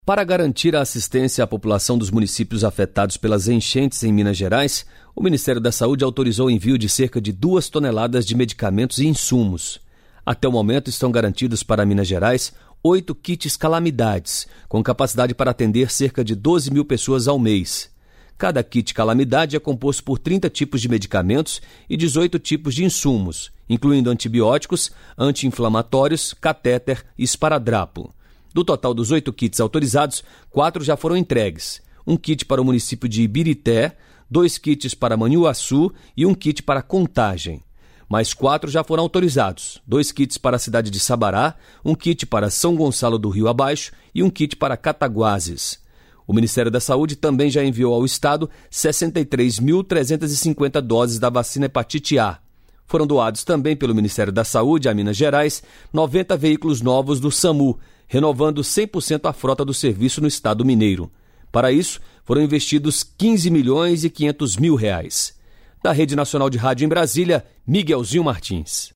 Para garantir a assistência à população dos municípios afetados pelas enchentes em Minas Gerais, o Ministério da Saúde autorizou o envio de cerca de 2 toneladas de medicamentos e insumos. Até o momento estão garantidos para Minas Gerais 8 kits calamidades, com capacidade para atender cerca de 12 mil pessoas ao mês. Cada kit calamidade é composto por 30 tipos de medicamentos e 18 tipos de insumos, incluindo antibióticos, anti-inflamatórios, catéter e esparadrapo. Do total dos 8 kits autorizados, 4 já foram entregues. Um kit para o município de Ibirité, 2 kits para Manhuaçu e um kit para Contagem. Mais 4 já foram autorizados, 2 kits para a cidade de Sabará, um kit para São Gonçalo do Rio Abaixo e um kit para Cataguases. O Ministério da Saúde também já enviou ao Estado 63.350 doses da vacina hepatite A. Foram doados também pelo Ministério da Saúde a Minas Gerais 90 veículos novos do SAMU, renovando 100% a frota do serviço no estado mineiro. Para isso, foram investidos R$15.500.000. Da Rede Nacional de Rádio em Brasília, Miguelzinho Martins.